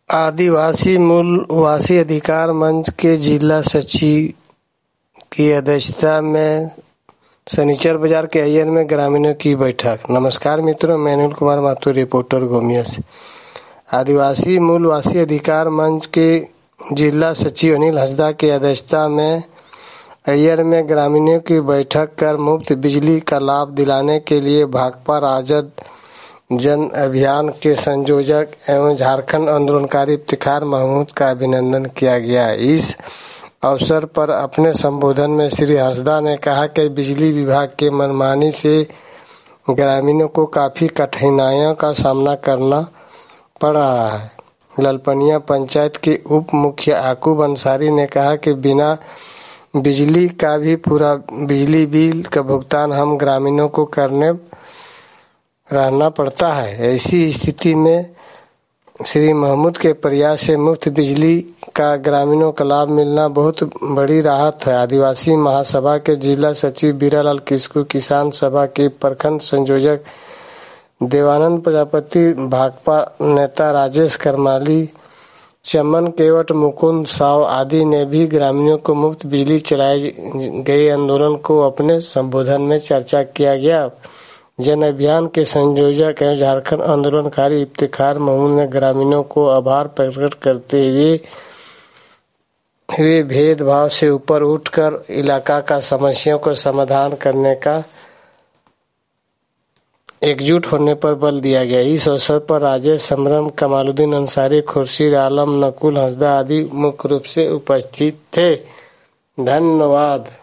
आदिवासी मूलवासी अधिकार मंच के जिला सचिव की अध्यक्षता में शनिचर बाजार के अय्यर में ग्रामीणों की बैठक। नमस्कार मित्रों, मैं अनिल कुमार माथुर, रिपोर्टर गोमिया से। आदिवासी मूलवासी अधिकार मंच के जिला सचिव अनिल हंसदा की अध्यक्षता में अय्यर में ग्रामीणों की बैठक कर मुफ्त बिजली का लाभ दिलाने के लिए भाकपा राजद जन अभियान के संयोजक एवं झारखंड आंदोलनकारी इफ्तिखार महमूद का अभिनंदन किया गया। इस अवसर पर अपने संबोधन में श्री हंसदा ने कहा कि बिजली विभाग के मनमानी से ग्रामीणों को काफी कठिनाइयों का सामना करना पड़ रहा है। ललपनिया पंचायत के उप मुखिया याकूब अंसारी ने कहा कि बिना बिजली का भी पूरा बिजली बिल का भुगतान हम ग्रामीणों को करने रहना पड़ता है। ऐसी स्थिति में श्री महमूद के प्रयास से मुफ्त बिजली का ग्रामीणों का लाभ मिलना बहुत बड़ी राहत है। आदिवासी महासभा के जिला सचिव बीरालाल किस्कू, किसान सभा के प्रखंड संयोजक देवानंद प्रजापति, भाकपा नेता राजेश करमाली, चमन केवट, मुकुंद साव आदि ने भी ग्रामीणों को मुफ्त बिजली चलाए गए आंदोलन को अपने संबोधन में चर्चा किया गया। जन अभियान के संयोजक एवं झारखंड आंदोलनकारी इफ्तिखार महमूद ने ग्रामीणों को आभार प्रकट करते हुए भेदभाव से ऊपर उठकर इलाका का समस्याओं को समाधान करने का एकजुट होने पर बल दिया गया। इस अवसर पर राजेश समरम, कमालुद्दीन अंसारी, खुर्शीद आलम, नकुल हंसदा आदि मुख्य रूप से उपस्थित थे। धन्यवाद।